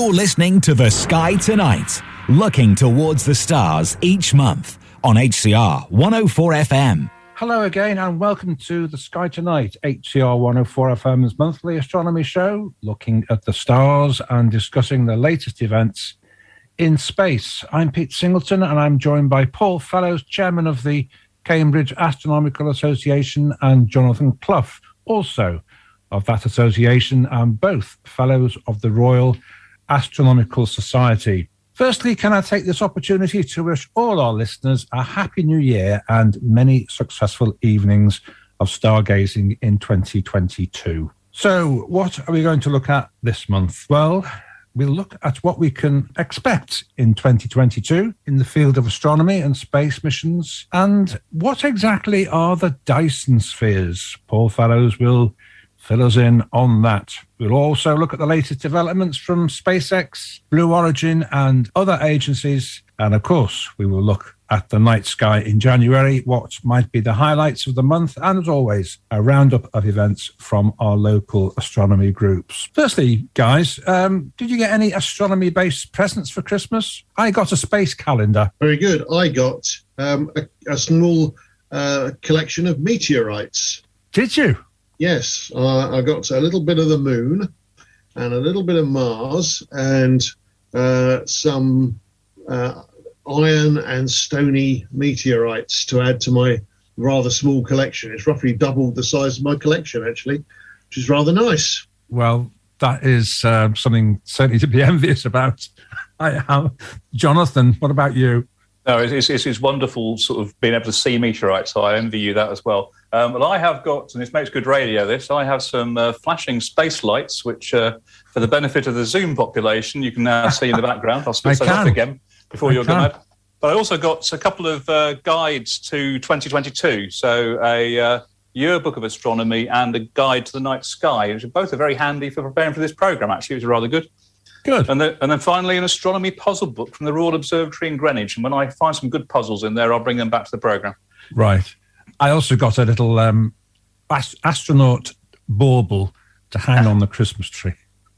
You're listening to The Sky Tonight, looking towards the stars each month on HCR 104 FM. Hello again and welcome to The Sky Tonight, HCR 104 FM's monthly astronomy show, looking at the stars and discussing the latest events in space. I'm Pete Singleton and I'm joined by Paul Fellows, chairman of the Cambridge Astronomical Association, and Jonathan Clough, also of that association, and both fellows of the Royal Astronomical Society. Firstly, can I take this opportunity to wish all our listeners a happy new year and many successful evenings of stargazing in 2022. So what are we going to look at this month? Well, we'll look at what we can expect in 2022 in the field of astronomy and space missions, and what exactly are the Dyson spheres. Paul Fellows will fill us in on that. We'll also look at the latest developments from SpaceX, Blue Origin, and other agencies. And of course, we will look at the night sky in January, what might be the highlights of the month, and as always, a roundup of events from our local astronomy groups. Firstly, guys, did you get any astronomy-based presents for Christmas? I got a space calendar. Very good. I got a small collection of meteorites. Did you? Yes, I got a little bit of the moon and a little bit of Mars and some iron and stony meteorites to add to my rather small collection. It's roughly doubled the size of my collection, actually, which is rather nice. Well, that is something certainly to be envious about. Jonathan, what about you? No, it's wonderful sort of being able to see meteorites, so I envy you that as well. But I have got, and this makes good radio, I have some flashing space lights, which for the benefit of the Zoom population, you can now see in the background. I'll switch those off again before you're going mad. But I also got a couple of guides to 2022, so a yearbook of astronomy and a guide to the night sky, which both are very handy for preparing for this programme, actually, which is rather good. Good. And then finally, an astronomy puzzle book from the Royal Observatory in Greenwich. And when I find some good puzzles in there, I'll bring them back to the programme. Right. I also got a little astronaut bauble to hang on the Christmas tree.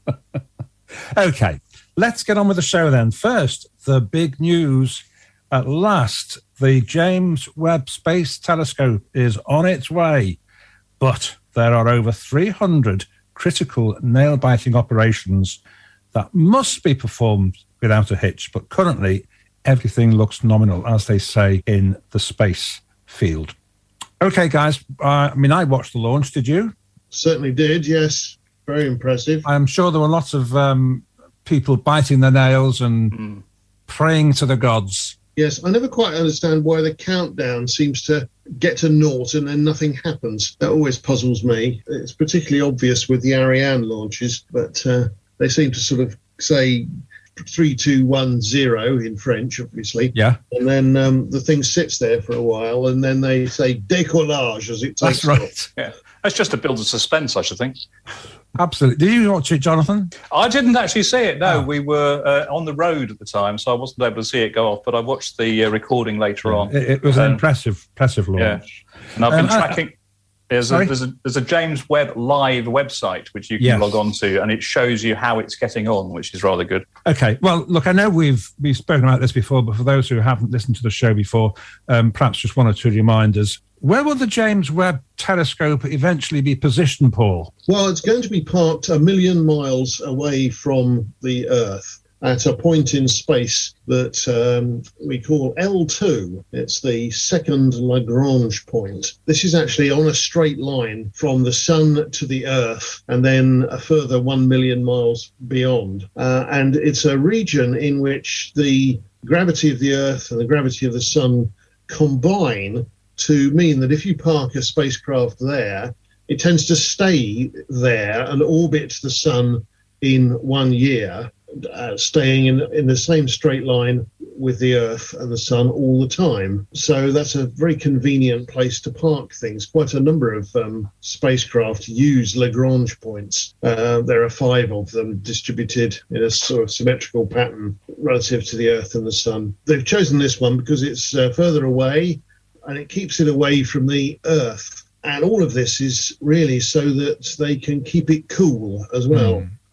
Okay, let's get on with the show then. First, the big news. At last, the James Webb Space Telescope is on its way, but there are over 300 critical nail-biting operations that must be performed without a hitch, but currently everything looks nominal, as they say in the space field. Okay, guys, I watched the launch. Did you? Certainly did, yes. Very impressive. I'm sure there were lots of people biting their nails and praying to the gods. Yes, I never quite understand why the countdown seems to get to naught and then nothing happens. That always puzzles me. It's particularly obvious with the Ariane launches, but they seem to sort of say 3, 2, 1, 0 in French, obviously. Yeah. And then the thing sits there for a while, and then they say décollage as it takes That's right. off. Yeah, that's just to build a suspense, I should think. Absolutely. Did you watch it, Jonathan? I didn't actually see it, no. We were on the road at the time, so I wasn't able to see it go off, but I watched the recording later on. It was an impressive launch. Yeah. And I've been tracking... There's a James Webb Live website which you can log on to, and it shows you how it's getting on, which is rather good. Okay. Well, look, I know we've spoken about this before, but for those who haven't listened to the show before, perhaps just one or two reminders. Where will the James Webb Telescope eventually be positioned, Paul? Well, it's going to be parked 1 million miles away from the Earth at a point in space that we call L2. It's the second Lagrange point. This is actually on a straight line from the Sun to the Earth and then a further 1 million miles beyond. And it's a region in which the gravity of the Earth and the gravity of the Sun combine to mean that if you park a spacecraft there, it tends to stay there and orbit the Sun in 1 year, staying in the same straight line with the Earth and the Sun all the time. So that's a very convenient place to park things. Quite a number of spacecraft use Lagrange points. There are 5 of them distributed in a sort of symmetrical pattern relative to the Earth and the Sun. They've chosen this one because it's further away and it keeps it away from the Earth. And all of this is really so that they can keep it cool as well.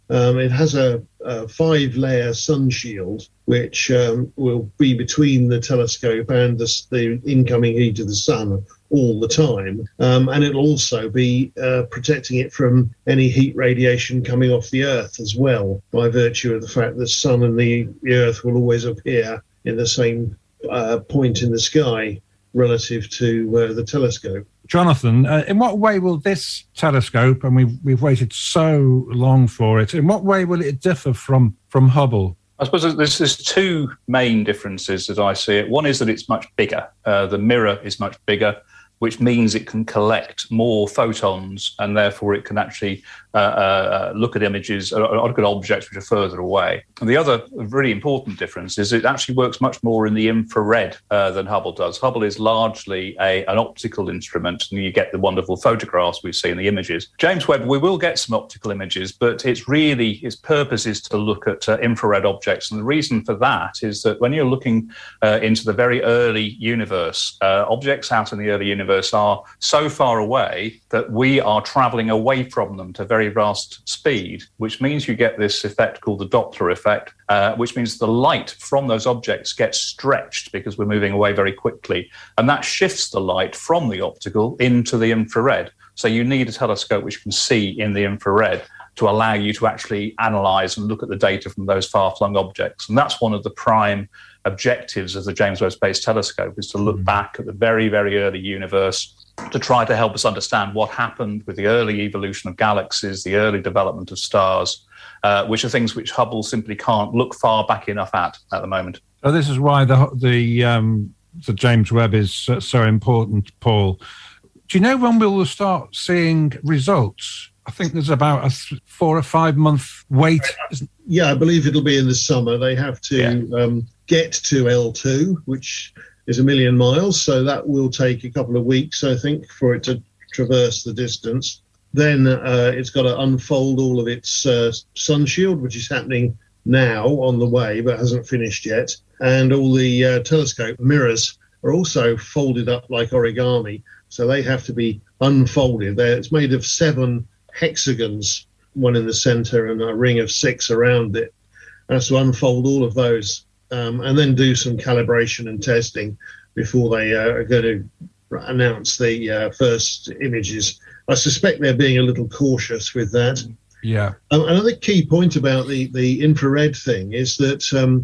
It has a 5-layer sun shield, which will be between the telescope and the incoming heat of the sun all the time. And it'll also be protecting it from any heat radiation coming off the Earth as well, by virtue of the fact that the sun and the Earth will always appear in the same point in the sky relative to the telescope. Jonathan, in what way will this telescope, and we've waited so long for it, in what way will it differ from Hubble? I suppose there's two main differences as I see it. One is that it's much bigger. The mirror is much bigger, which means it can collect more photons, and therefore it can actually look at images, or look at objects which are further away. And the other really important difference is it actually works much more in the infrared than Hubble does. Hubble is largely an optical instrument, and you get the wonderful photographs we see in the images. James Webb, we will get some optical images, but its purpose is to look at infrared objects. And the reason for that is that when you're looking into the very early universe, objects out in the early universe are so far away that we are travelling away from them to very vast speed, which means you get this effect called the Doppler effect, which means the light from those objects gets stretched because we're moving away very quickly. And that shifts the light from the optical into the infrared. So you need a telescope which can see in the infrared to allow you to actually analyse and look at the data from those far-flung objects. And that's one of the prime objectives of the James Webb Space Telescope, is to look back at the very, very early universe to try to help us understand what happened with the early evolution of galaxies, the early development of stars, which are things which Hubble simply can't look far back enough at the moment. So this is why the James Webb is so important, Paul. Do you know when we'll start seeing results? I think there's about a 4 or 5 month wait. Yeah, I believe it'll be in the summer. They have to get to L2, which is 1 million miles. So that will take a couple of weeks, I think, for it to traverse the distance. Then it's got to unfold all of its sun shield, which is happening now on the way, but hasn't finished yet. And all the telescope mirrors are also folded up like origami. So they have to be unfolded. It's made of 7 hexagons, one in the center and a ring of 6 around it. It has to unfold all of those and then do some calibration and testing before they are going to announce the first images. I suspect they're being a little cautious with that. Yeah. Another key point about the infrared thing is that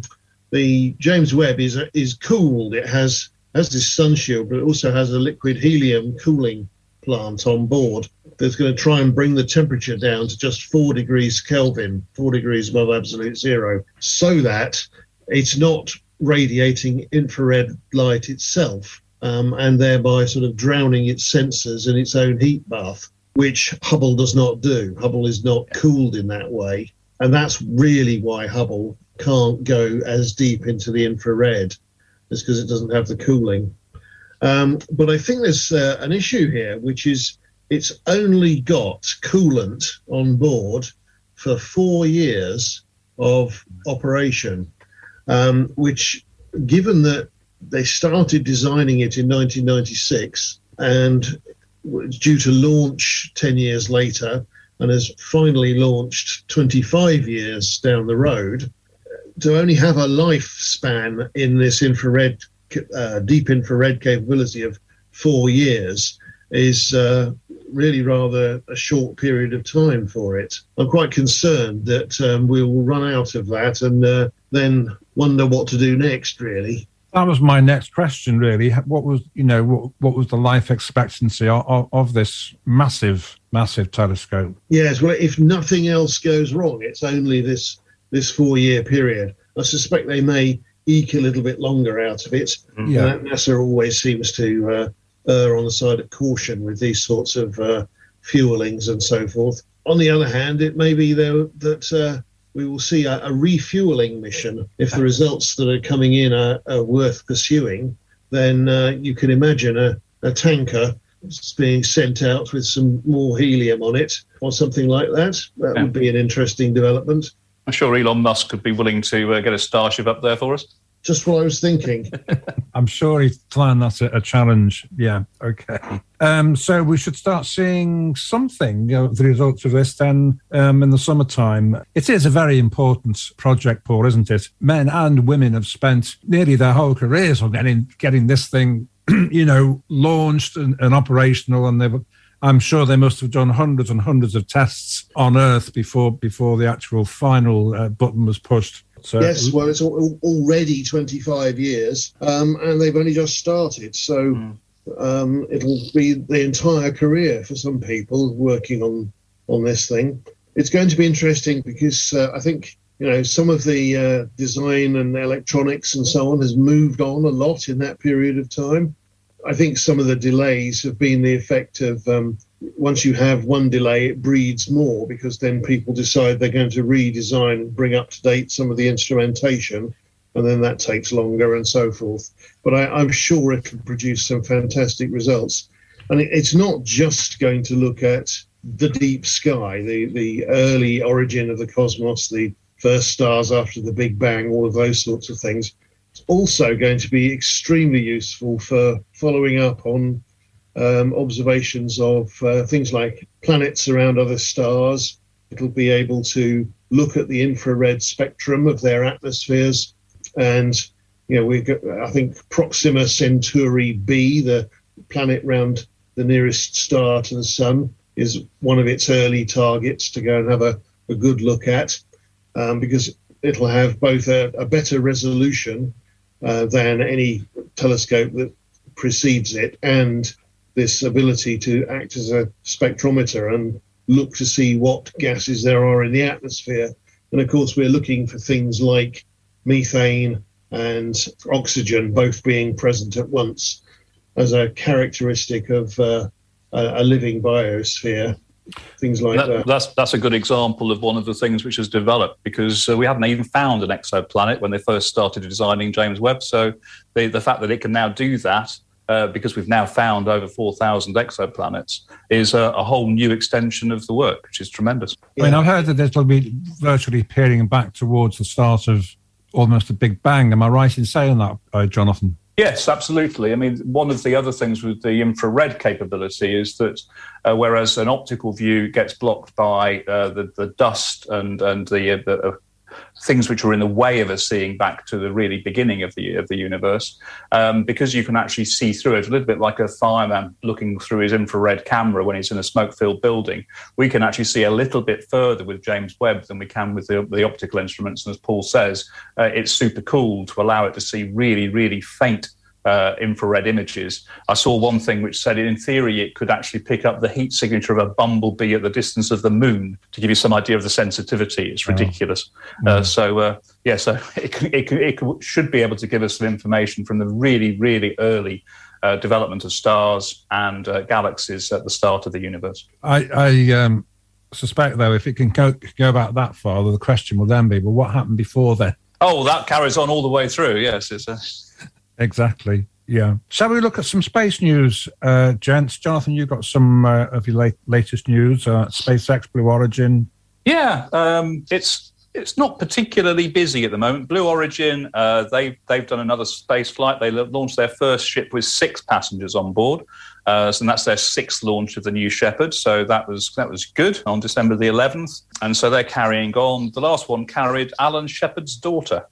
the James Webb is cooled. It has this sun shield, but it also has a liquid helium cooling plant on board that's going to try and bring the temperature down to just 4 degrees Kelvin, 4 degrees above absolute zero, so that it's not radiating infrared light itself, and thereby sort of drowning its sensors in its own heat bath, which Hubble does not do. Hubble is not cooled in that way. And that's really why Hubble can't go as deep into the infrared, is because it doesn't have the cooling. But I think there's an issue here, which is it's only got coolant on board for 4 years of operation, which, given that they started designing it in 1996 and was due to launch 10 years later and has finally launched 25 years down the road, to only have a lifespan in this infrared, deep infrared capability of 4 years is really rather a short period of time for it. I'm quite concerned that we will run out of that and then wonder what to do next, really. That was my next question, really. What was the life expectancy of this massive telescope? Yes, well, if nothing else goes wrong, it's only this 4 year period. I suspect they may eke a little bit longer out of it. Yeah. NASA always seems to err on the side of caution with these sorts of fuelings and so forth. On the other hand, it may be that we will see a refueling mission. If the results that are coming in are worth pursuing, then you can imagine a tanker being sent out with some more helium on it or something like that. That would be an interesting development. I'm sure Elon Musk could be willing to get a Starship up there for us. Just what I was thinking. I'm sure he's planned that's a challenge. Yeah, okay. So we should start seeing something of the results of this then in the summertime. It is a very important project, Paul, isn't it? Men and women have spent nearly their whole careers on getting this thing, launched and operational, and I'm sure they must have done hundreds and hundreds of tests on Earth before the actual final button was pushed. So, yes, well, it's already 25 years, and they've only just started. So it'll be the entire career for some people working on this thing. It's going to be interesting because I think, some of the design and electronics and so on has moved on a lot in that period of time. I think some of the delays have been the effect of once you have one delay, it breeds more, because then people decide they're going to redesign and bring up to date some of the instrumentation, and then that takes longer and so forth. But I'm sure it can produce some fantastic results. And it's not just going to look at the deep sky, the early origin of the cosmos, the first stars after the Big Bang, all of those sorts of things. It's also going to be extremely useful for following up on observations of things like planets around other stars. It'll be able to look at the infrared spectrum of their atmospheres. And, we've got, I think, Proxima Centauri b, the planet round the nearest star to the sun, is one of its early targets to go and have a good look at, because it'll have both a better resolution than any telescope that precedes it, and this ability to act as a spectrometer and look to see what gases there are in the atmosphere. And of course, we're looking for things like methane and oxygen both being present at once as a characteristic of a living biosphere. Things like that. That's a good example of one of the things which has developed, because we hadn't even found an exoplanet when they first started designing James Webb. So the fact that it can now do that, because we've now found over 4,000 exoplanets, is a whole new extension of the work, which is tremendous. I mean, I've heard that this will be virtually peering back towards the start of almost a Big Bang. Am I right in saying that, Jonathan? Yes, absolutely. I mean, one of the other things with the infrared capability is that whereas an optical view gets blocked by the dust and the things which are in the way of us seeing back to the really beginning of the universe, because you can actually see through it, a little bit like a fireman looking through his infrared camera when he's in a smoke-filled building. We can actually see a little bit further with James Webb than we can with the optical instruments. And as Paul says, it's super cool to allow it to see really, really faint infrared images. I saw one thing which said in theory it could actually pick up the heat signature of a bumblebee at the distance of the moon, to give you some idea of the sensitivity. It's ridiculous. So it should be able to give us some information from the really, really early development of stars and galaxies at the start of the universe. I suspect, though, if it can go back that far, the question will then be, well, what happened before then? Oh, that carries on all the way through, yes. Exactly, yeah. Shall we look at some space news, gents? Jonathan, you got some of your latest news, SpaceX, Blue Origin. Yeah, it's not particularly busy at the moment. Blue Origin, they've done another space flight. They launched their first ship with 6 passengers on board. And that's their 6th launch of the New Shepard. So that was good on December the 11th. And so they're carrying on. The last one carried Alan Shepard's daughter.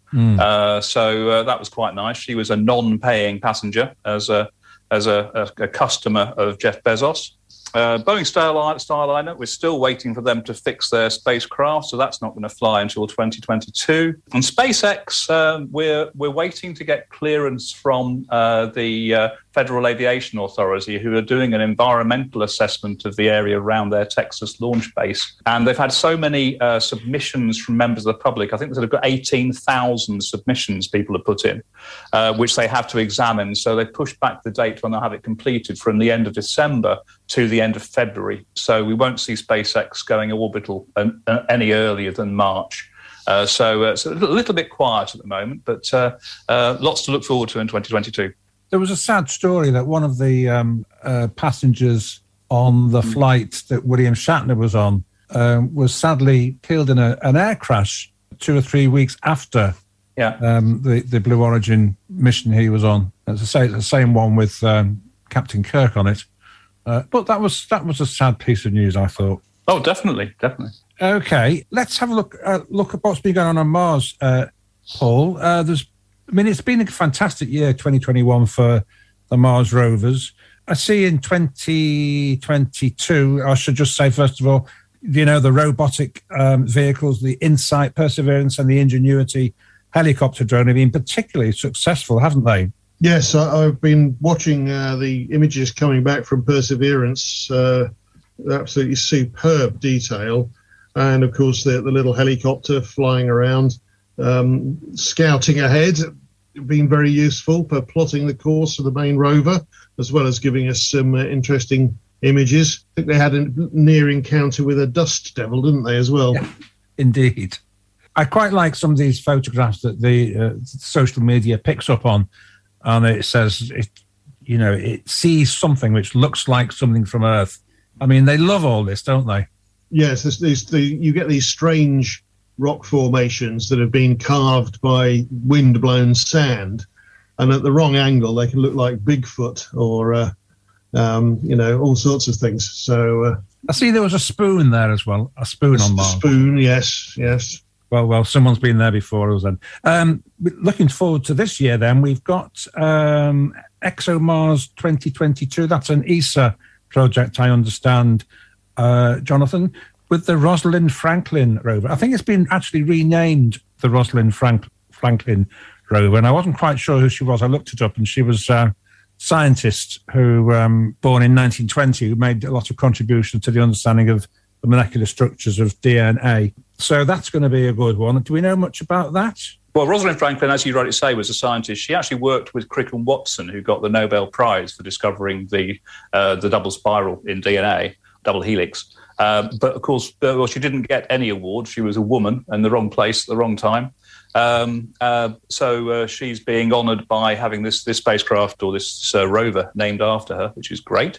So that was quite nice. She was a non-paying passenger as a customer of Jeff Bezos. Boeing Starliner, we're still waiting for them to fix their spacecraft, so that's not going to fly until 2022. And SpaceX, we're waiting to get clearance from the Federal Aviation Authority, who are doing an environmental assessment of the area around their Texas launch base. And they've had so many submissions from members of the public. I think they've got 18,000 submissions people have put in, which they have to examine. So they pushed back the date when they'll have it completed from the end of December to the end of February. So we won't see SpaceX going orbital any earlier than March. So it's a little bit quiet at the moment, but lots to look forward to in 2022. There was a sad story that one of the passengers on the flight that William Shatner was on was sadly killed in an air crash 2 or 3 weeks after Yeah. The Blue Origin mission he was on. As I say, it's the same one with Captain Kirk on it. But that was a sad piece of news, I thought. Oh, definitely. Okay, let's have a look at what's been going on Mars, Paul. It's been a fantastic year, 2021, for the Mars rovers. I see in 2022, I should just say, first of all, the robotic vehicles, the InSight, Perseverance, and the Ingenuity helicopter drone have been particularly successful, haven't they? Yes, I've been watching the images coming back from Perseverance. Absolutely superb detail. And, of course, the little helicopter flying around, scouting ahead, been very useful for plotting the course of the main rover, as well as giving us some interesting images. I think they had a near encounter with a dust devil, didn't they, as well? Yeah, indeed. I quite like some of these photographs that the social media picks up on, and it says, it sees something which looks like something from Earth. I mean, they love all this, don't they? Yes, you get these strange rock formations that have been carved by wind-blown sand, and at the wrong angle, they can look like Bigfoot or, all sorts of things. So I see there was a spoon there as well, a spoon on Mars. A spoon, yes. Well, someone's been there before us then. Looking forward to this year then, we've got ExoMars 2022. That's an ESA project, I understand, Jonathan, with the Rosalind Franklin rover. I think it's been actually renamed the Rosalind Franklin rover, and I wasn't quite sure who she was. I looked it up, and she was a scientist who, born in 1920, who made a lot of contribution to the understanding of the molecular structures of DNA. So that's going to be a good one. Do we know much about that? Well, Rosalind Franklin, as you rightly say, was a scientist. She actually worked with Crick and Watson, who got the Nobel Prize for discovering the double spiral in DNA, double helix. But, of course, she didn't get any award. She was a woman in the wrong place at the wrong time. So she's being honoured by having this spacecraft or this rover named after her, which is great.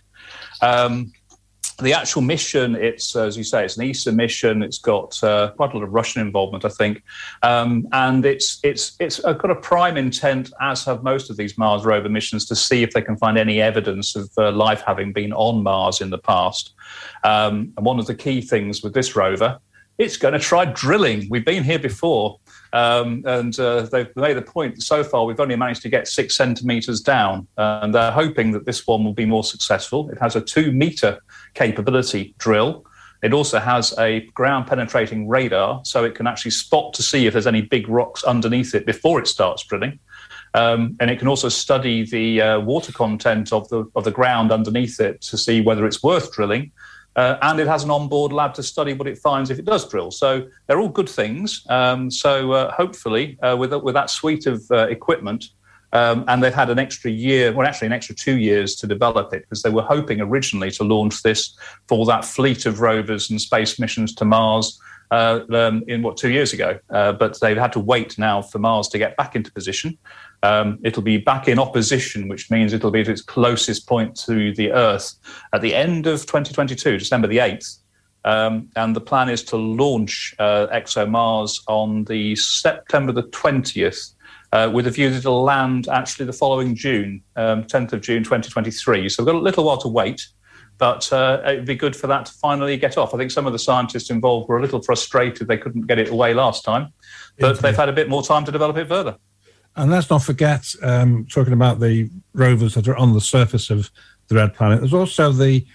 The actual mission, it's, as you say, it's an ESA mission. It's got quite a lot of Russian involvement, I think. And it's got a prime intent, as have most of these Mars rover missions, to see if they can find any evidence of life having been on Mars in the past. And one of the key things with this rover, it's going to try drilling. We've been here before. And they've made the point that so far we've only managed to get 6 centimetres down, and they're hoping that this one will be more successful. It has a 2-metre capability drill. It also has a ground-penetrating radar, so it can actually spot to see if there's any big rocks underneath it before it starts drilling. And it can also study the water content of the ground underneath it to see whether it's worth drilling. And it has an onboard lab to study what it finds if it does drill. So they're all good things. So hopefully, with that suite of equipment, and they've had an extra year, well, actually an extra 2 years to develop it, because they were hoping originally to launch this for that fleet of rovers and space missions to Mars 2 years ago. But they've had to wait now for Mars to get back into position. It'll be back in opposition, which means it'll be at its closest point to the Earth at the end of 2022, December the 8th. And the plan is to launch ExoMars on the September the 20th, with a view that it'll land actually the following June, 10th of June 2023. So we've got a little while to wait, but it'd be good for that to finally get off. I think some of the scientists involved were a little frustrated they couldn't get it away last time, but they've had a bit more time to develop it further. And let's not forget, talking about the rovers that are on the surface of the Red Planet, there's also the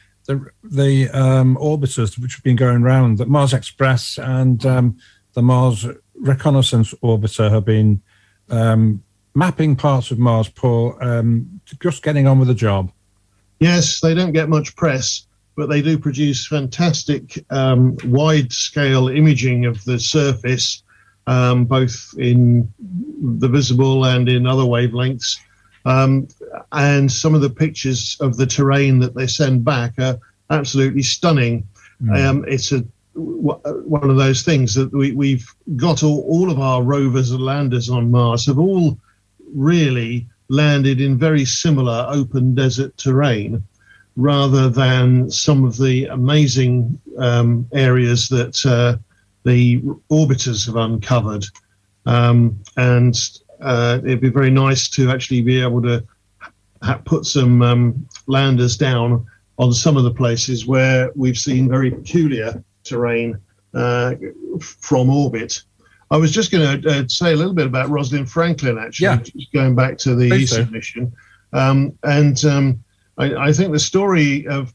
orbiters which have been going around. That Mars Express and the Mars Reconnaissance Orbiter have been mapping parts of Mars, Paul, just getting on with the job. Yes, they don't get much press, but they do produce fantastic wide-scale imaging of the surface, both in the visible and in other wavelengths. And some of the pictures of the terrain that they send back are absolutely stunning. It's one of those things that we've got all of our rovers and landers on Mars have all really landed in very similar open desert terrain, rather than some of the amazing areas that the orbiters have uncovered. and it'd be very nice to actually be able to put some landers down on some of the places where we've seen very peculiar terrain from orbit. I was just going to say a little bit about Rosalind Franklin, actually, just going back to the ESA mission. I think the story of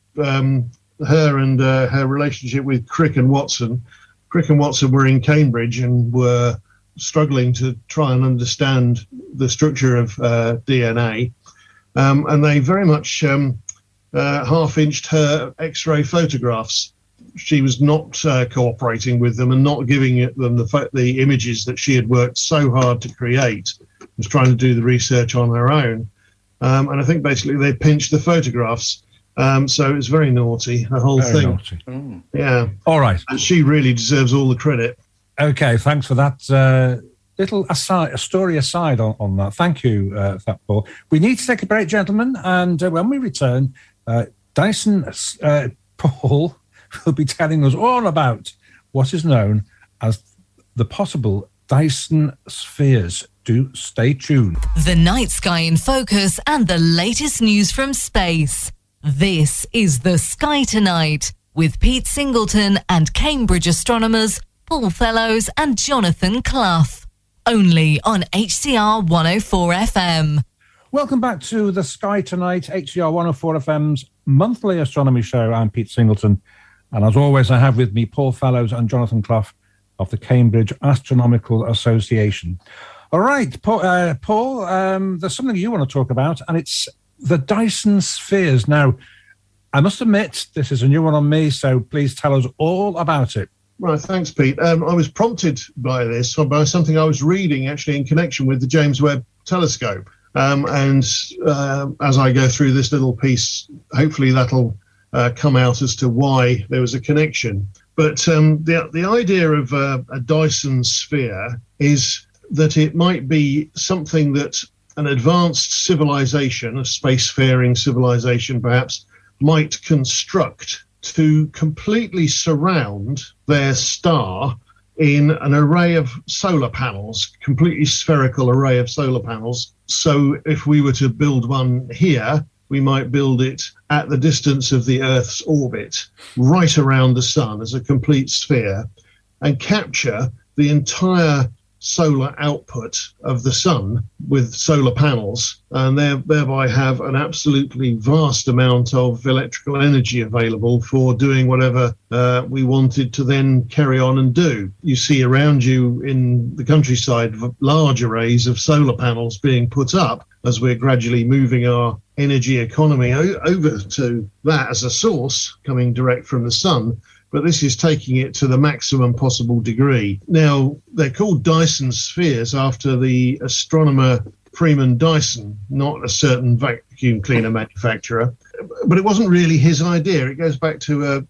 her and her relationship with Crick and Watson. Crick and Watson were in Cambridge and were struggling to try and understand the structure of DNA. And they very much half-inched her X-ray photographs. She was not cooperating with them and not giving them the images that she had worked so hard to create. Was trying to do the research on her own. And I think basically they pinched the photographs. So it was very naughty, the whole thing. Naughty. Yeah. All right. And she really deserves all the credit. Okay, thanks for that little aside, a story aside on that. Thank you for that, Paul. We need to take a break, gentlemen, and when we return, Dyson Paul will be telling us all about what is known as the possible Dyson spheres. Do stay tuned. The night sky in focus and the latest news from space. This is The Sky Tonight with Pete Singleton and Cambridge astronomers Paul Fellows and Jonathan Clough. Only on HCR 104 FM. Welcome back to The Sky Tonight, HCR 104 FM's monthly astronomy show. I'm Pete Singleton. And as always, I have with me Paul Fellows and Jonathan Clough of the Cambridge Astronomical Association. All right, Paul, there's something you want to talk about, and it's the Dyson spheres. Now, I must admit, this is a new one on me, so please tell us all about it. Right, thanks, Pete. I was prompted by this, by something I was reading, actually, in connection with the James Webb Telescope. And as I go through this little piece, hopefully that'll come out as to why there was a connection. But the idea of a Dyson sphere is that it might be something that an advanced civilization, a spacefaring civilization perhaps, might construct to completely surround their star in an array of solar panels, completely spherical array of solar panels. So if we were to build one here, we might build it at the distance of the Earth's orbit, right around the sun as a complete sphere, and capture the entire solar output of the sun with solar panels, and thereby have an absolutely vast amount of electrical energy available for doing whatever we wanted to then carry on and do. You see around you in the countryside large arrays of solar panels being put up as we're gradually moving our energy economy over to that as a source coming direct from the sun. But this is taking it to the maximum possible degree. Now, they're called Dyson spheres after the astronomer Freeman Dyson, not a certain vacuum cleaner manufacturer. But it wasn't really his idea. It goes back to a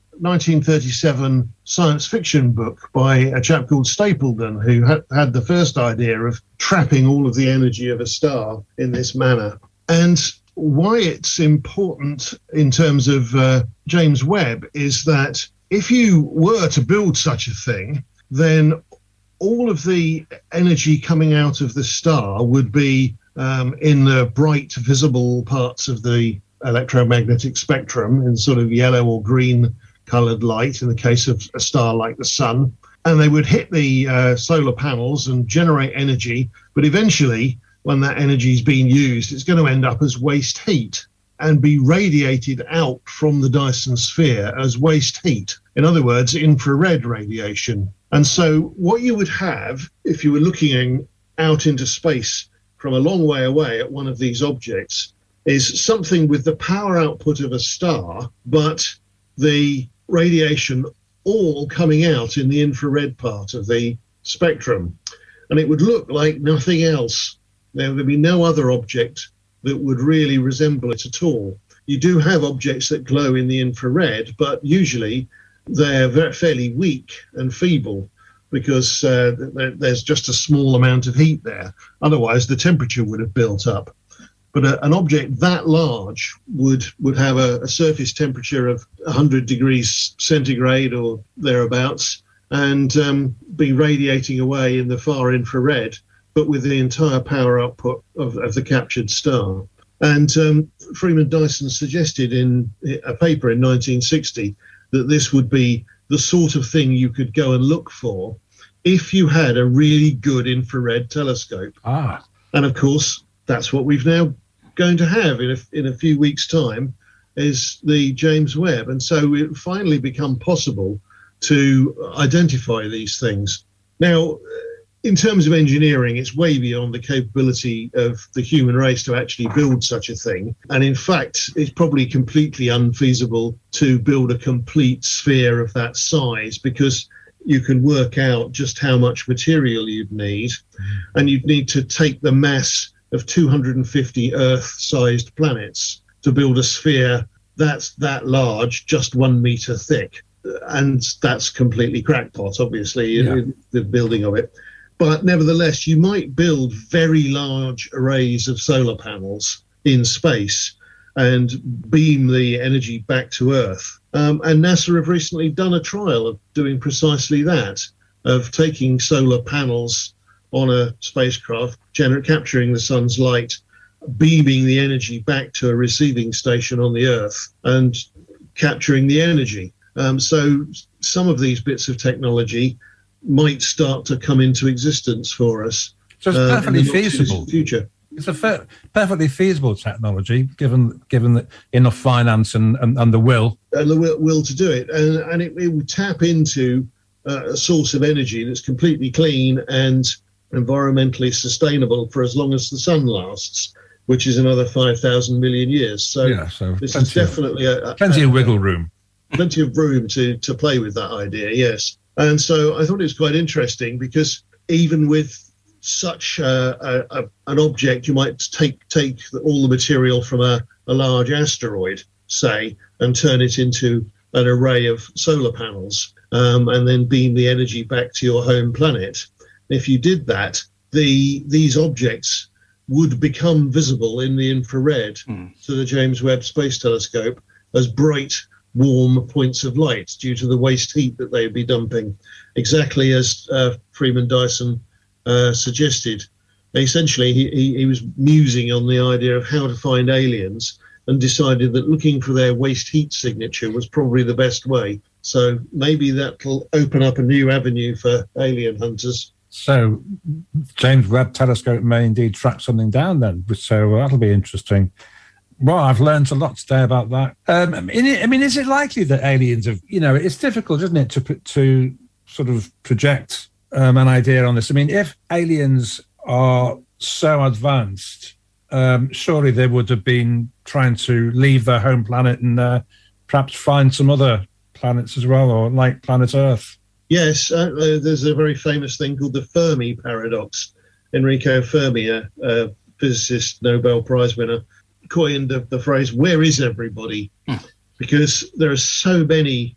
1937 science fiction book by a chap called Stapledon, who had the first idea of trapping all of the energy of a star in this manner. And why it's important in terms of James Webb is that if you were to build such a thing, then all of the energy coming out of the star would be in the bright, visible parts of the electromagnetic spectrum in sort of yellow or green coloured light in the case of a star like the sun. And they would hit the solar panels and generate energy. But eventually, when that energy is being used, it's going to end up as waste heat and be radiated out from the Dyson sphere as waste heat. In other words, infrared radiation. And so what you would have if you were looking out into space from a long way away at one of these objects is something with the power output of a star, but the radiation all coming out in the infrared part of the spectrum. And it would look like nothing else. There would be no other object that would really resemble it at all. You do have objects that glow in the infrared, but usually they're fairly weak and feeble because there's just a small amount of heat there. Otherwise, the temperature would have built up. But an object that large would have a surface temperature of 100 degrees centigrade or thereabouts, and be radiating away in the far infrared, but with the entire power output of the captured star. And Freeman Dyson suggested in a paper in 1960 that this would be the sort of thing you could go and look for if you had a really good infrared telescope. And of course, that's what we've now going to have in a few weeks' time, is the James Webb. And so it finally become possible to identify these things. Now, in terms of engineering, it's way beyond the capability of the human race to actually build such a thing. And in fact, it's probably completely unfeasible to build a complete sphere of that size, because you can work out just how much material you'd need. And you'd need to take the mass of 250 Earth-sized planets to build a sphere that's that large, just 1 meter thick. And that's completely crackpot, obviously, the building of it. But nevertheless, you might build very large arrays of solar panels in space and beam the energy back to Earth. And NASA have recently done a trial of doing precisely that, of taking solar panels on a spacecraft, capturing the sun's light, beaming the energy back to a receiving station on the Earth and capturing the energy. So some of these bits of technology might start to come into existence for us. So it's perfectly feasible. Future. It's a perfectly feasible technology, given that enough finance and the will. And the will to do it. And it will tap into a source of energy that's completely clean and environmentally sustainable for as long as the sun lasts, which is another 5,000 million years. So this is definitely plenty of wiggle room. Plenty of room to play with that idea, yes. And so I thought it was quite interesting, because even with such an object, you might take all the material from a large asteroid, say, and turn it into an array of solar panels, and then beam the energy back to your home planet. If you did that, these objects would become visible in the infrared to the James Webb Space Telescope as bright, warm points of light due to the waste heat that they would be dumping, exactly as Freeman Dyson suggested. Essentially, he was musing on the idea of how to find aliens, and decided that looking for their waste heat signature was probably the best way. So maybe that'll open up a new avenue for alien hunters. So James Webb Telescope may indeed track something down then. So that'll be interesting. Well, I've learned a lot today about that. I mean, is it likely that aliens have, it's difficult, isn't it, to sort of project an idea on this? I mean, if aliens are so advanced, surely they would have been trying to leave their home planet and perhaps find some other planets as well, or like planet Earth. Yes, there's a very famous thing called the Fermi paradox. Enrico Fermi, a physicist, Nobel Prize winner, coined the phrase, "Where is everybody?" Because there are so many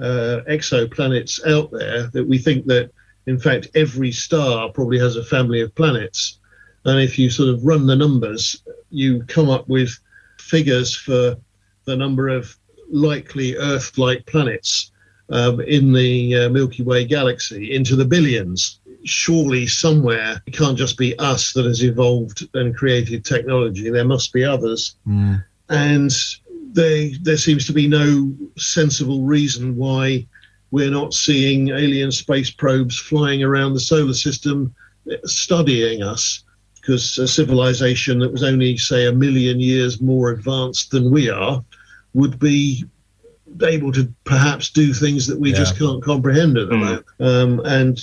exoplanets out there that we think that, in fact, every star probably has a family of planets. And if you sort of run the numbers, you come up with figures for the number of likely Earth-like planets in the Milky Way galaxy into the billions. Surely somewhere it can't just be us that has evolved and created technology. There must be others. And there seems to be no sensible reason why we're not seeing alien space probes flying around the solar system studying us, because a civilization that was only, say, 1 million years more advanced than we are would be able to perhaps do things that we just can't comprehend at the moment, and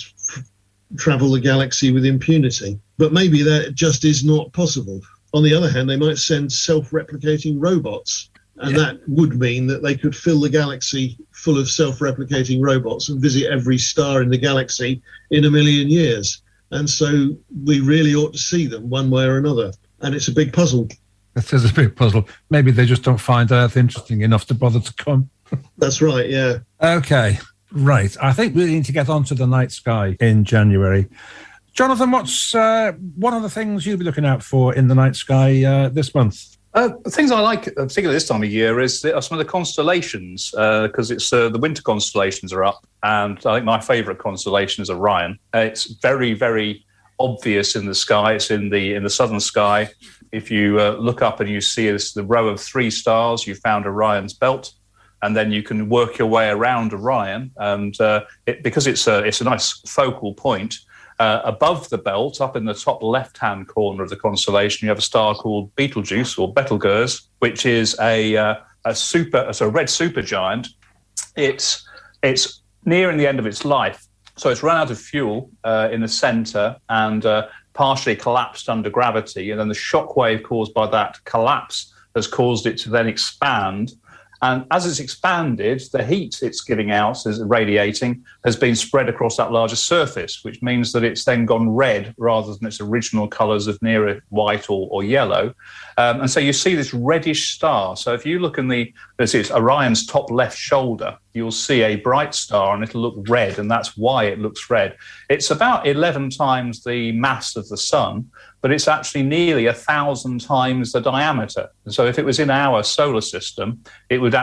travel the galaxy with impunity. But maybe that just is not possible. On the other hand, they might send self-replicating robots, and that would mean that they could fill the galaxy full of self-replicating robots and visit every star in the galaxy in 1 million years. And so we really ought to see them one way or another. And it's a big puzzle. It is a big puzzle. Maybe they just don't find Earth interesting enough to bother to come. That's right, yeah. Okay, right. I think we need to get on to the night sky in January. Jonathan, what's one of the things you'll be looking out for in the night sky this month? Things I like, particularly this time of year, is some of the constellations, because it's the winter constellations are up, and I think my favourite constellation is Orion. It's very, very obvious in the sky. It's in the southern sky. If you look up and you see the row of 3 stars, you found Orion's belt, and then you can work your way around Orion, and because it's a nice focal point. Above the belt, up in the top left-hand corner of the constellation, you have a star called Betelgeuse or Betelgeuse, which is a red supergiant. It's nearing the end of its life, so it's run out of fuel in the centre and partially collapsed under gravity, and then the shock wave caused by that collapse has caused it to then expand. And as it's expanded, the heat it's giving out, as radiating, has been spread across that larger surface, which means that it's then gone red rather than its original colours of nearer white or yellow. And so you see this reddish star. So if you look in it's Orion's top left shoulder, you'll see a bright star and it'll look red, and that's why it looks red. It's about 11 times the mass of the sun, but it's actually nearly 1,000 times the diameter. And so if it was in our solar system, it would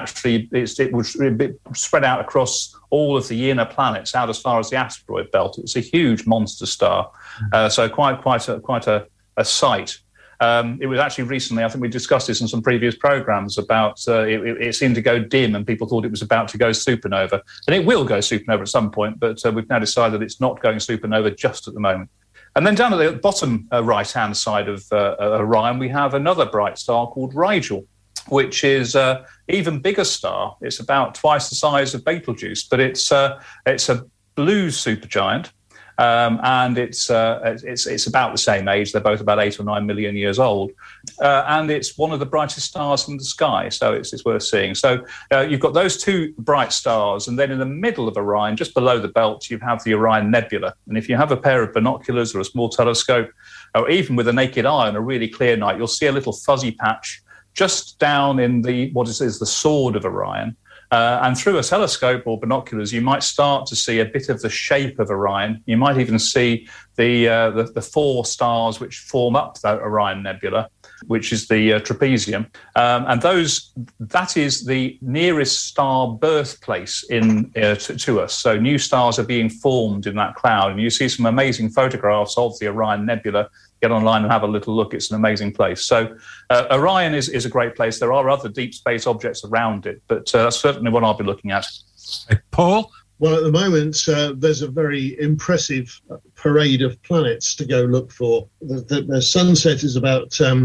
be spread out across all of the inner planets out as far as the asteroid belt. It's a huge monster star. So quite a sight. It was actually recently, I think we discussed this in some previous programs, about it seemed to go dim and people thought it was about to go supernova. And it will go supernova at some point, but we've now decided it's not going supernova just at the moment. And then down at the bottom right-hand side of Orion, we have another bright star called Rigel, which is an even bigger star. It's about twice the size of Betelgeuse, but it's a blue supergiant. And it's about the same age. They're both about 8 or 9 million years old, and it's one of the brightest stars in the sky. So it's worth seeing. So you've got those 2 bright stars, and then in the middle of Orion, just below the belt, you have the Orion Nebula. And if you have a pair of binoculars or a small telescope, or even with a naked eye on a really clear night, you'll see a little fuzzy patch just down in what is the sword of Orion. And through a telescope or binoculars, you might start to see a bit of the shape of Orion. You might even see the 4 stars which form up that Orion Nebula, which is the trapezium. And that is the nearest star birthplace to us. So new stars are being formed in that cloud. And you see some amazing photographs of the Orion Nebula. Get online and have a little look. It's an amazing place. So Orion is a great place. There are other deep space objects around it, but that's certainly what I'll be looking at. Hey, Paul? Well, at the moment, there's a very impressive parade of planets to go look for. The sunset is about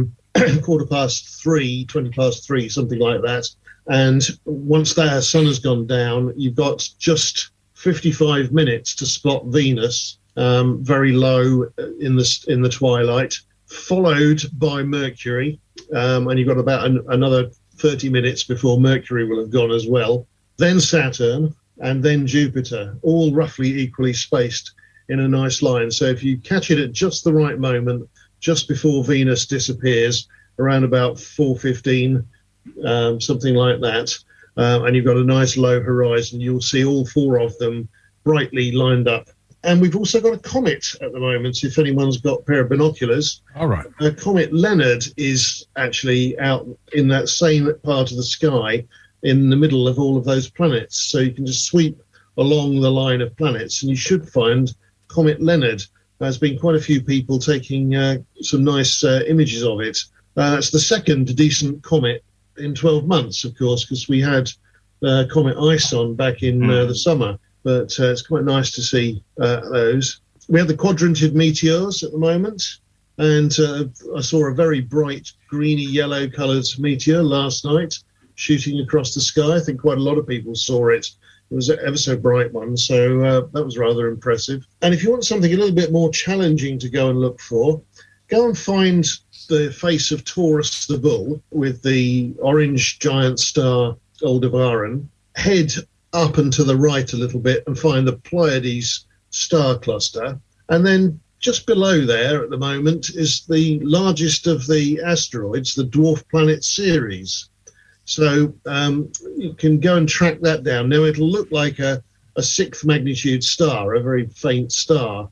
3:15, 20 past 3, something like that. And once that sun has gone down, you've got just 55 minutes to spot Venus, very low in the twilight, followed by Mercury, and you've got about another 30 minutes before Mercury will have gone as well. Then Saturn, and then Jupiter, all roughly equally spaced in a nice line. So if you catch it at just the right moment, just before Venus disappears, around about 4:15, something like that, and you've got a nice low horizon, you'll see all 4 of them brightly lined up. And we've also got a comet at the moment, if anyone's got a pair of binoculars. All right. Comet Leonard is actually out in that same part of the sky in the middle of all of those planets. So you can just sweep along the line of planets and you should find Comet Leonard. There's been quite a few people taking some nice images of it. It's the second decent comet in 12 months, of course, because we had Comet Ison back in the summer. But it's quite nice to see those. We have the quadranted meteors at the moment, and I saw a very bright greeny yellow coloured meteor last night shooting across the sky. I think quite a lot of people saw it. It was an ever so bright one, so that was rather impressive. And if you want something a little bit more challenging to go and look for, go and find the face of Taurus the Bull with the orange giant star Aldebaran. Head up and to the right a little bit and find the Pleiades star cluster. And then just below there at the moment is the largest of the asteroids, the dwarf planet Ceres. So you can go and track that down. Now it'll look like a 6th magnitude star, a very faint star,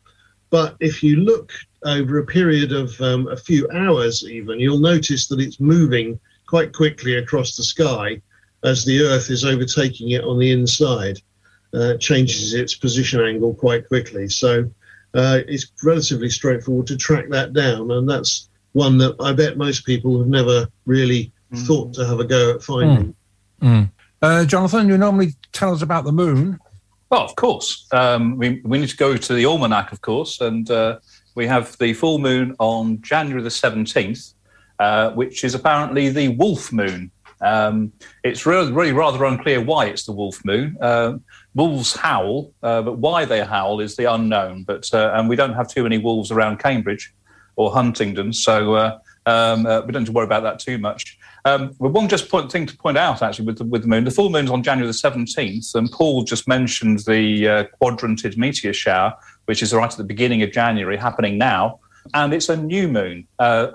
But if you look over a period of a few hours even, you'll notice that it's moving quite quickly across the sky as the Earth is overtaking it on the inside. Changes its position angle quite quickly. So it's relatively straightforward to track that down, and that's one that I bet most people have never really thought to have a go at finding. Jonathan, you normally tell us about the moon. Oh, of course. We need to go to the almanac, of course, and we have the full moon on January the 17th, which is apparently the wolf moon. It's really rather unclear why it's the wolf moon. Wolves howl, but why they howl is the unknown. But and we don't have too many wolves around Cambridge or Huntingdon, so we don't have to worry about that too much. One thing to point out, actually, with the moon, the full moon's on January the 17th, and Paul just mentioned the quadranted meteor shower, which is right at the beginning of January, happening now. And it's a new moon.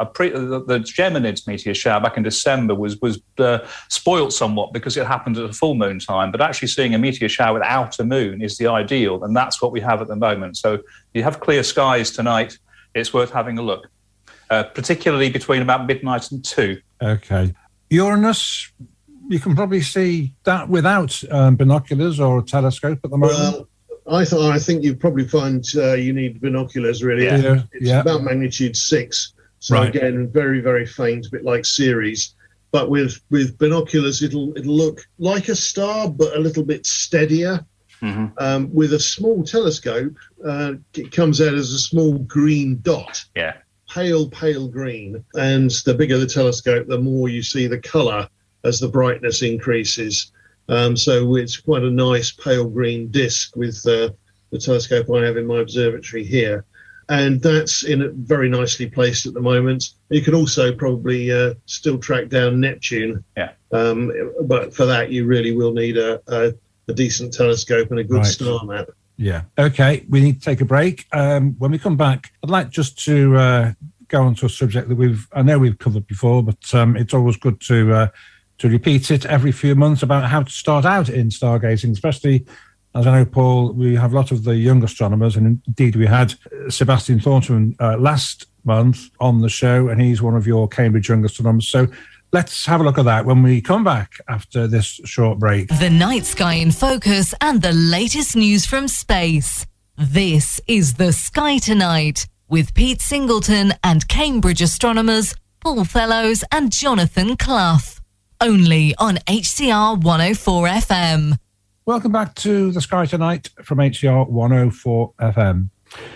The Geminids meteor shower back in December was spoilt somewhat because it happened at a full moon time. But actually seeing a meteor shower without a moon is the ideal, and that's what we have at the moment. So if you have clear skies tonight, it's worth having a look, particularly between about midnight and 2. Okay. Uranus, you can probably see that without binoculars or a telescope at the moment. Well, I think you probably find you need binoculars, really. Yeah. It's about magnitude 6. So right. Again, very, very faint, a bit like Ceres. But with binoculars, it'll look like a star, but a little bit steadier. Mm-hmm. With a small telescope, it comes out as a small green dot. Yeah. Pale green. And the bigger the telescope, the more you see the colour as the brightness increases. So it's quite a nice pale green disc with the telescope I have in my observatory here. And that's very nicely placed at the moment. You can also probably still track down Neptune. Yeah. But for that, you really will need a decent telescope and a good star map. Yeah. Okay, we need to take a break. When we come back, I'd like just to go on to a subject that I know we've covered before, but it's always good to repeat it every few months about how to start out in stargazing, especially, as I know, Paul, we have a lot of the young astronomers, and indeed we had Sebastian Thornton last month on the show, and he's one of your Cambridge young astronomers. So let's have a look at that when we come back after this short break. The night sky in focus and the latest news from space. This is The Sky Tonight with Pete Singleton and Cambridge astronomers Paul Fellows and Jonathan Clough. Only on HCR 104 FM. Welcome back to The Sky Tonight from HCR 104 FM.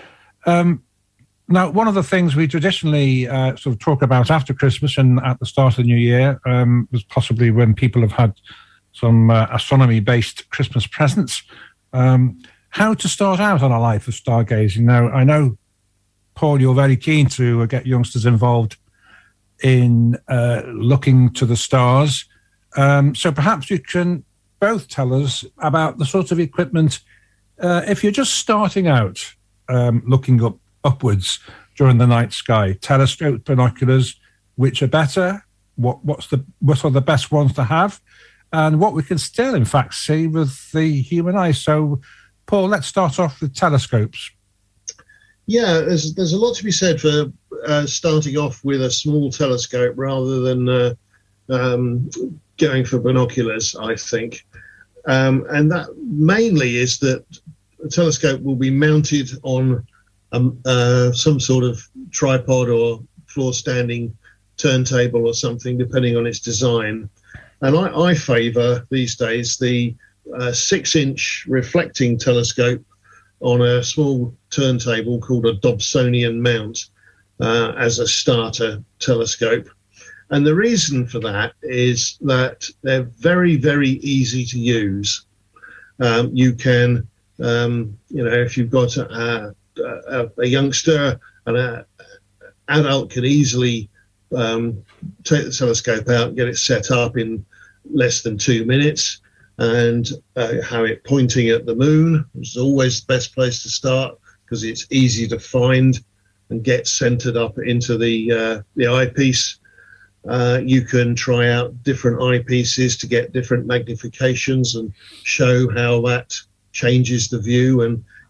Now, one of the things we traditionally sort of talk about after Christmas and at the start of the new year was possibly when people have had some astronomy-based Christmas presents, how to start out on a life of stargazing. Now, I know, Paul, you're very keen to get youngsters involved in looking to the stars. So perhaps you can both tell us about the sort of equipment, if you're just starting out looking upwards during the night sky, telescope, binoculars, which are better, what are the best ones to have, and what we can still, in fact, see with the human eye. So, Paul, let's start off with telescopes. Yeah, there's a lot to be said for starting off with a small telescope rather than going for binoculars, I think. And that mainly is that the telescope will be mounted on some sort of tripod or floor-standing turntable or something, depending on its design. And I favour these days the 6-inch reflecting telescope on a small turntable called a Dobsonian mount as a starter telescope. And the reason for that is that they're very, very easy to use. You can, if you've got a youngster, an adult can easily take the telescope out and get it set up in less than 2 minutes, and have it pointing at the moon, which is always the best place to start because it's easy to find and get centered up into the eyepiece. You can try out different eyepieces to get different magnifications and show how that changes the view. And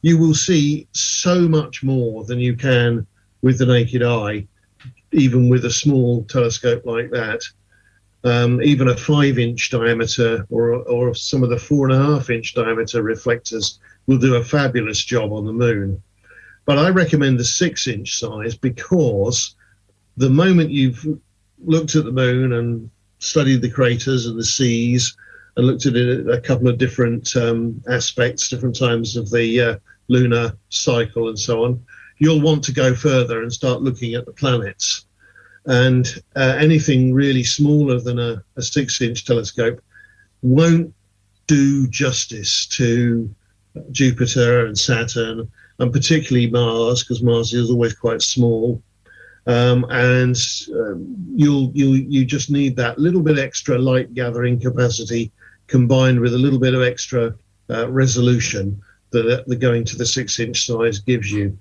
you will see so much more than you can with the naked eye, even with a small telescope like that. Even a 5-inch diameter or some of the 4.5-inch diameter reflectors will do a fabulous job on the moon. But I recommend the 6-inch size, because the moment you've looked at the moon and studied the craters and the seas and looked at it at a couple of different aspects, different times of the lunar cycle and so on, you'll want to go further and start looking at the planets. And anything really smaller than a 6-inch telescope won't do justice to Jupiter and Saturn, and particularly Mars, because Mars is always quite small. And you just need that little bit extra light gathering capacity combined with a little bit of extra resolution that the going to the 6-inch size gives you.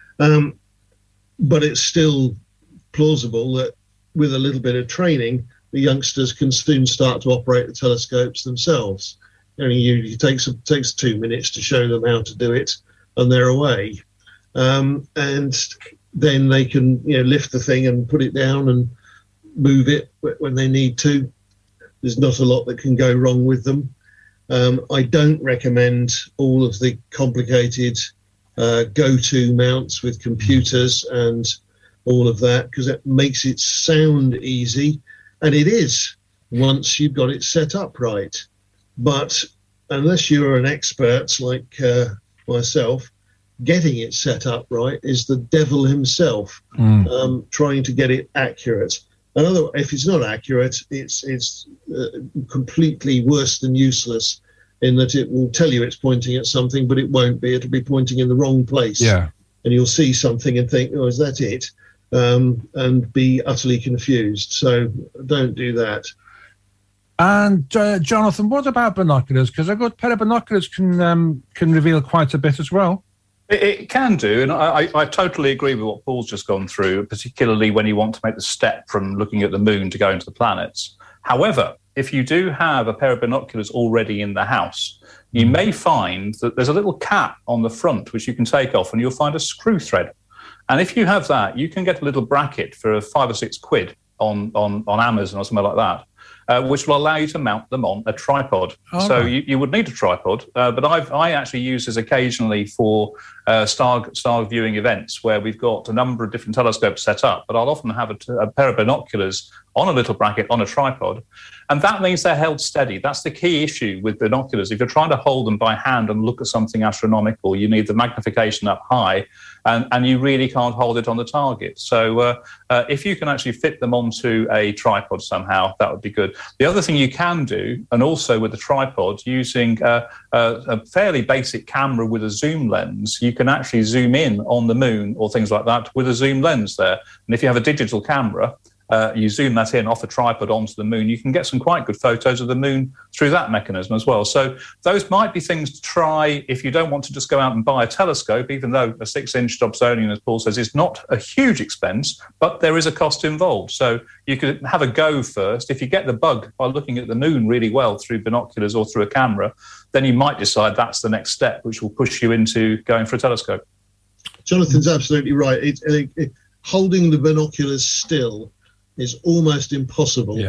But it's still plausible that with a little bit of training, the youngsters can soon start to operate the telescopes themselves. It takes 2 minutes to show them how to do it, and they're away. And then they can lift the thing and put it down and move it when they need to. There's not a lot that can go wrong with them. I don't recommend all of the complicated go-to mounts with computers and all of that, because it makes it sound easy, and it is once you've got it set up right. But unless you're an expert like myself, getting it set up right is the devil himself, trying to get it accurate. And if it's not accurate, it's completely worse than useless, in that it will tell you it's pointing at something, but it won't be. It'll be pointing in the wrong place. Yeah. And you'll see something and think, oh, is that it? And be utterly confused. So don't do that. And Jonathan, what about binoculars? Because a good pair of binoculars can reveal quite a bit as well. It can do, and I totally agree with what Paul's just gone through, particularly when you want to make the step from looking at the moon to going to the planets. However, if you do have a pair of binoculars already in the house, you may find that there's a little cap on the front which you can take off, and you'll find a screw thread. And if you have that, you can get a little bracket for £5 or £6 on Amazon or something like that, which will allow you to mount them on a tripod. Oh, so you would need a tripod, but I actually use this occasionally for star viewing events where we've got a number of different telescopes set up, but I'll often have a pair of binoculars on a little bracket on a tripod, and that means they're held steady. That's the key issue with binoculars. If you're trying to hold them by hand and look at something astronomical, you need the magnification up high, and you really can't hold it on the target. So if you can actually fit them onto a tripod somehow, that would be good. The other thing you can do, and also with the tripod, using a fairly basic camera with a zoom lens, you can actually zoom in on the moon or things like that with a zoom lens there. And if you have a digital camera, you zoom that in off a tripod onto the moon, you can get some quite good photos of the moon through that mechanism as well. So those might be things to try if you don't want to just go out and buy a telescope, even though a 6-inch Dobsonian, as Paul says, is not a huge expense, but there is a cost involved. So you could have a go first. If you get the bug by looking at the moon really well through binoculars or through a camera, then you might decide that's the next step, which will push you into going for a telescope. Jonathan's absolutely right. Holding the binoculars still is almost impossible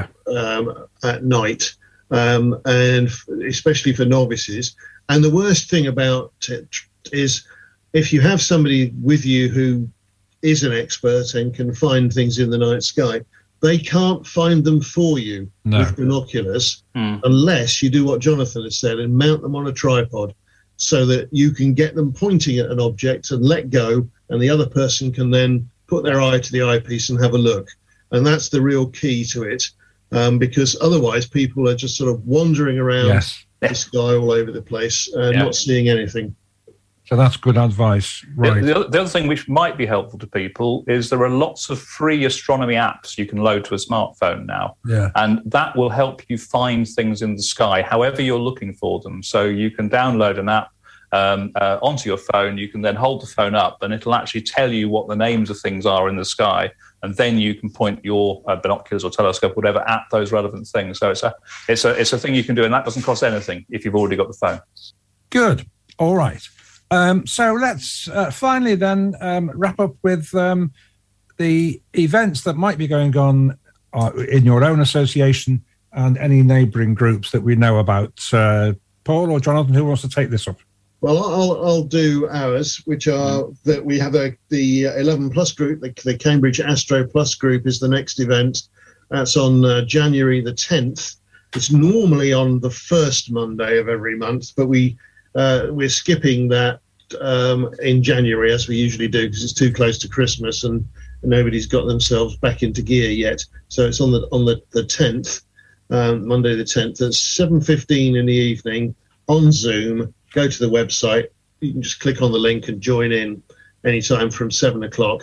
at night, and especially for novices. And the worst thing about it is if you have somebody with you who is an expert and can find things in the night sky, they can't find them for you with binoculars unless you do what Jonathan has said and mount them on a tripod so that you can get them pointing at an object and let go, and the other person can then put their eye to the eyepiece and have a look. And that's the real key to it, because otherwise people are just sort of wandering around the sky all over the place, not seeing anything. So that's good advice. Right. The other thing which might be helpful to people is there are lots of free astronomy apps you can load to a smartphone now. Yeah. And that will help you find things in the sky, however you're looking for them. So you can download an app onto your phone. You can then hold the phone up and it'll actually tell you what the names of things are in the sky, and then you can point your binoculars or telescope, whatever, at those relevant things. So it's a thing you can do, and that doesn't cost anything if you've already got the phone. Good. All right. So let's finally then wrap up with the events that might be going on in your own association and any neighbouring groups that we know about. Paul or Jonathan, who wants to take this up? Well, I'll do ours, which are that we have the 11 Plus group, the Cambridge Astro Plus group is the next event. That's on January the 10th. It's normally on the first Monday of every month, but we're skipping that in January, as we usually do, because it's too close to Christmas and nobody's got themselves back into gear yet. So it's on the 10th, Monday the 10th. It's 7:15 in the evening on Zoom. Go to the website. You can just click on the link and join in anytime from 7 o'clock.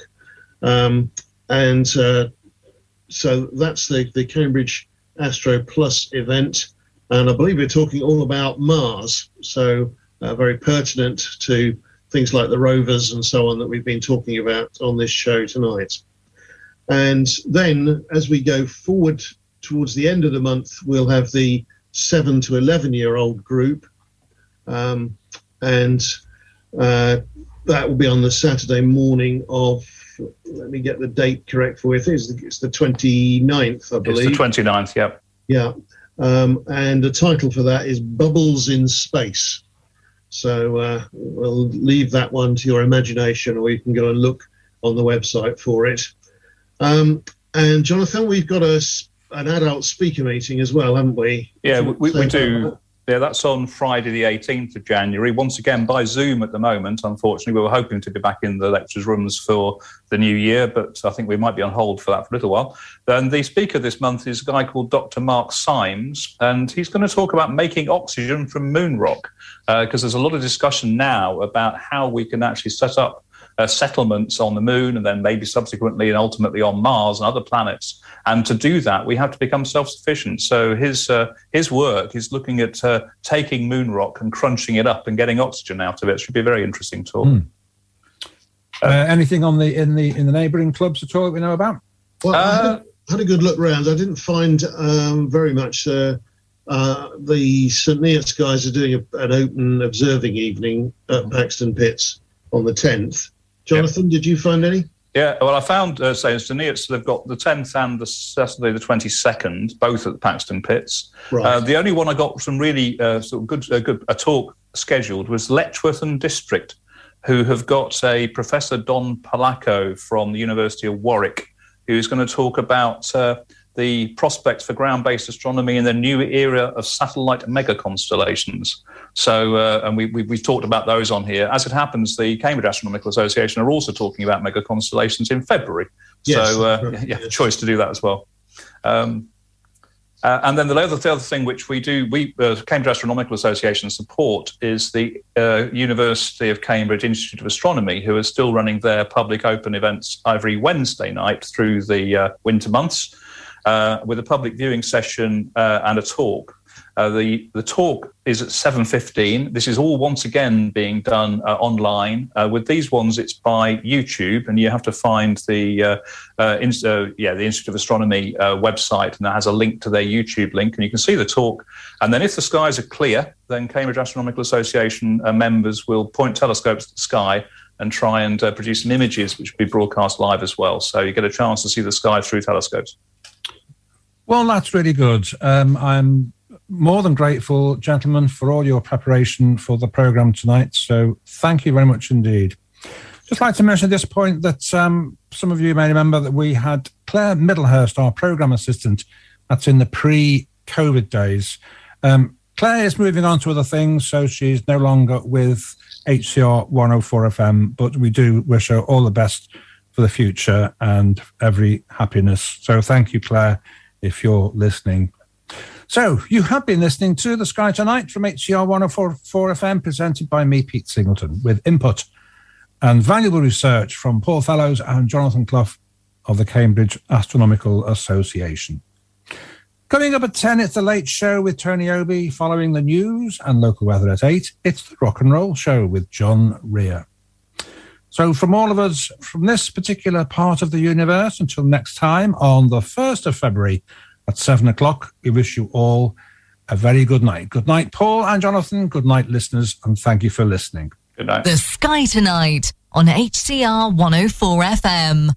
So that's the Cambridge Astro Plus event. And I believe we're talking all about Mars. So very pertinent to things like the rovers and so on that we've been talking about on this show tonight. And then as we go forward towards the end of the month, we'll have the 7 to 11-year-old group. And that will be on the Saturday morning of, let me get the date correct for you. It's the 29th, I believe. It's the 29th, yeah. Yeah. And the title for that is Bubbles in Space. So we'll leave that one to your imagination, or you can go and look on the website for it. And Jonathan, we've got an adult speaker meeting as well, haven't we? Yeah, we do. Yeah, that's on Friday the 18th of January, once again by Zoom at the moment. Unfortunately, we were hoping to be back in the lectures rooms for the new year, but I think we might be on hold for that for a little while. And the speaker this month is a guy called Dr. Mark Symes, and he's going to talk about making oxygen from moon rock, because there's a lot of discussion now about how we can actually set up settlements on the moon and then maybe subsequently and ultimately on Mars and other planets. And to do that, we have to become self-sufficient. So his work is looking at taking moon rock and crunching it up and getting oxygen out of it. It should be a very interesting talk. Anything on in the neighbouring clubs at all that we know about? Well, I had a good look round. I didn't find very much. The St Neots guys are doing an open observing evening at Paxton Pits on the 10th. Jonathan, Did you find any? Yeah, well, I found, say, in St Neots, they've got the 10th and the Saturday the 22nd, both at the Paxton Pits. Right. The only one I got some really sort of good talk scheduled was Letchworth District, who have got a Professor Don Palacco from the University of Warwick, who's going to talk about the prospects for ground-based astronomy in the new era of satellite mega-constellations. So, and we've talked about those on here. As it happens, the Cambridge Astronomical Association are also talking about mega-constellations in February. Yes, so, yes. Choice to do that as well. And then the other thing which we Cambridge Astronomical Association support is the University of Cambridge Institute of Astronomy, who are still running their public open events every Wednesday night through the winter months, with a public viewing session and a talk. The talk is at 7:15. This is all once again being done online. With these ones, it's by YouTube, and you have to find the Institute of Astronomy website, and that has a link to their YouTube link, and you can see the talk. And then if the skies are clear, then Cambridge Astronomical Association members will point telescopes at the sky and try and produce some images which will be broadcast live as well. So you get a chance to see the sky through telescopes. Well, that's really good. I'm more than grateful, gentlemen, for all your preparation for the programme tonight. So thank you very much indeed. Just like to mention at this point that some of you may remember that we had Claire Middlehurst, our programme assistant. That's in the pre-COVID days. Claire is moving on to other things, so she's no longer with HCR 104 FM, but we do wish her all the best for the future and every happiness. So thank you, Claire, if you're listening. So you have been listening to The Sky Tonight from HCR 104 FM, presented by me, Pete Singleton, with input and valuable research from Paul Fellows and Jonathan Clough of the Cambridge Astronomical Association. Coming up at 10, it's The Late Show with Tony Obi. Following the news and local weather at 8, it's The Rock and Roll Show with John Rea. So from all of us, from this particular part of the universe, until next time on the 1st of February at 7 o'clock, we wish you all a very good night. Good night, Paul and Jonathan. Good night, listeners, and thank you for listening. Good night. The Sky Tonight on HCR 104 FM.